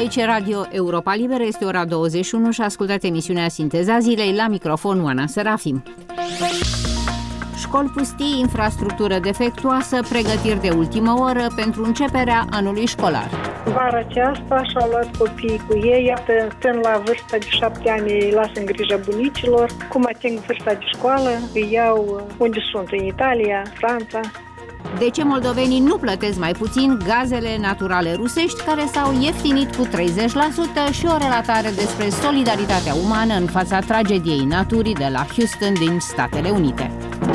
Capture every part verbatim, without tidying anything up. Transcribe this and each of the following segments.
Aici Radio Europa Liberă, este ora douăzeci și unu și ascultați emisiunea Sinteza Zilei, la microfon Oana Serafim. Școli pustii, infrastructură defectuoasă, pregătiri de ultimă oră pentru începerea anului școlar. Vara aceasta și-au luat copiii cu ei, iată, până la vârsta de șapte ani îi lasă în grija bunicilor. Cum ating vârsta de școală, îi iau unde sunt, în Italia, Franța. De ce moldovenii nu plătesc mai puțin gazele naturale rusești, care s-au ieftinit cu treizeci la sută, și o relatare despre solidaritatea umană în fața tragediei naturii de la Houston din Statele Unite.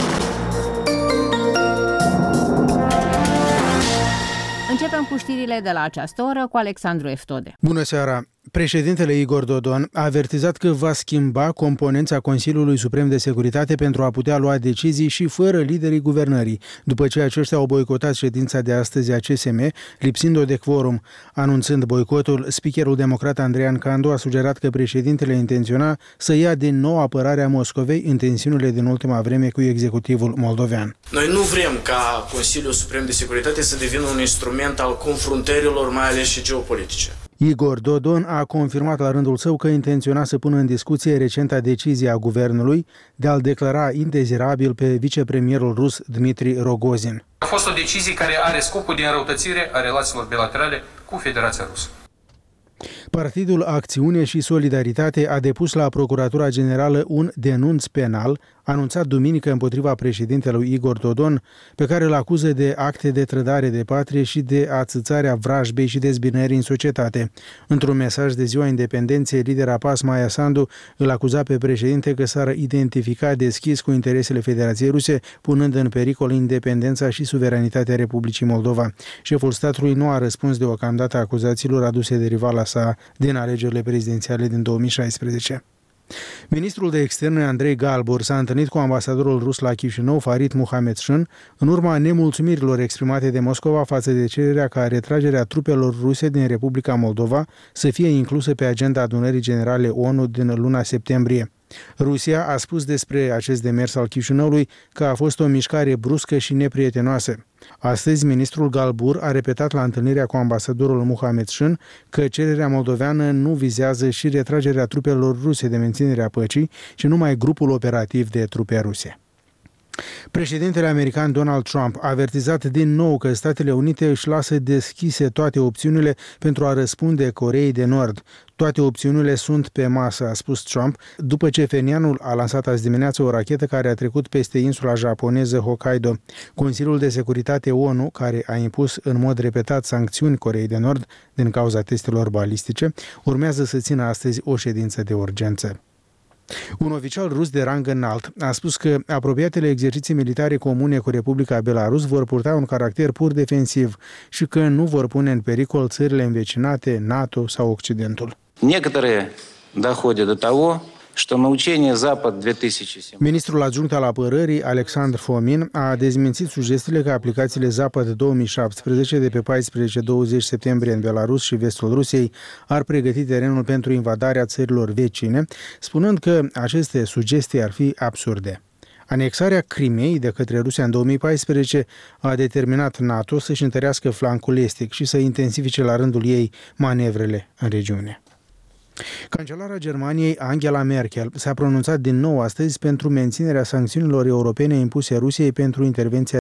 Începem cu știrile de la această oră cu Alexandru Eftode. Bună seara! Președintele Igor Dodon a avertizat că va schimba componența Consiliului Suprem de Securitate pentru a putea lua decizii și fără liderii guvernării, după ce aceștia au boicotat ședința de astăzi a C S M, lipsind-o de quorum. Anunțând boicotul, speakerul democrat Andrian Candu a sugerat că președintele intenționa să ia din nou apărarea Moscovei în tensiunile din ultima vreme cu executivul moldovean. Noi nu vrem ca Consiliul Suprem de Securitate să devină un instrument al confruntărilor, mai ales și geopolitice. Igor Dodon a confirmat la rândul său că intenționa să pună în discuție recenta decizie a guvernului de a-l declara indezirabil pe vicepremierul rus Dmitri Rogozin. A fost o decizie care are scopul de înrăutățire a relațiilor bilaterale cu Federația Rusă. Partidul Acțiune și Solidaritate a depus la Procuratura Generală un denunț penal anunțat duminică împotriva președintelui Igor Dodon, pe care îl acuză de acte de trădare de patrie și de ațățarea vrajbei și dezbinării în societate. Într-un mesaj de Ziua Independenței, lidera P A S, Maia Sandu, îl acuza pe președinte că s-ar identifica deschis cu interesele Federației Ruse, punând în pericol independența și suveranitatea Republicii Moldova. Șeful statului nu a răspuns deocamdată acuzațiilor aduse de rivala sa din alegerile prezidențiale din două mii șaisprezece. Ministrul de Externe Andrei Galbur s-a întâlnit cu ambasadorul rus la Chișinău, Farid Muhamedshun, în urma nemulțumirilor exprimate de Moscova față de cererea ca retragerea trupelor ruse din Republica Moldova să fie inclusă pe agenda adunării generale O N U din luna septembrie. Rusia a spus despre acest demers al Chișinăului că a fost o mișcare bruscă și neprietenoasă. Astăzi, ministrul Galbur a repetat la întâlnirea cu ambasadorul Muhamedshun că cererea moldoveană nu vizează și retragerea trupelor ruse de menținere a păcii, ci numai grupul operativ de trupe ruse. Președintele american Donald Trump a avertizat din nou că Statele Unite își lasă deschise toate opțiunile pentru a răspunde Coreei de Nord. Toate opțiunile sunt pe masă, a spus Trump, după ce Pjöngjangul a lansat azi dimineață o rachetă care a trecut peste insula japoneză Hokkaido. Consiliul de Securitate O N U, care a impus în mod repetat sancțiuni Coreei de Nord din cauza testelor balistice, urmează să țină astăzi o ședință de urgență. Un oficial rus de rang înalt a spus că apropiatele exerciții militare comune cu Republica Belarus vor purta un caracter pur defensiv și că nu vor pune în pericol țările învecinate, NATO sau Occidentul. Некоторые доходят до того, что на учение Запад две тысячи семнадцать. Ministrul adjunct al apărării, Alexandru Fomin, a dezmințit sugestiile că aplicațiile Zapad două mii șaptesprezece de pe paisprezece douăzeci septembrie în Belarus și vestul Rusiei ar pregăti terenul pentru invadarea țărilor vecine, spunând că aceste sugestii ar fi absurde. Anexarea Crimeei de către Rusia în două mii paisprezece a determinat NATO să-și întărească flancul estic și să intensifice la rândul ei manevrele în regiune. Cancelara Germaniei, Angela Merkel, s-a pronunțat din nou astăzi pentru menținerea sancțiunilor europene impuse Rusiei pentru intervenția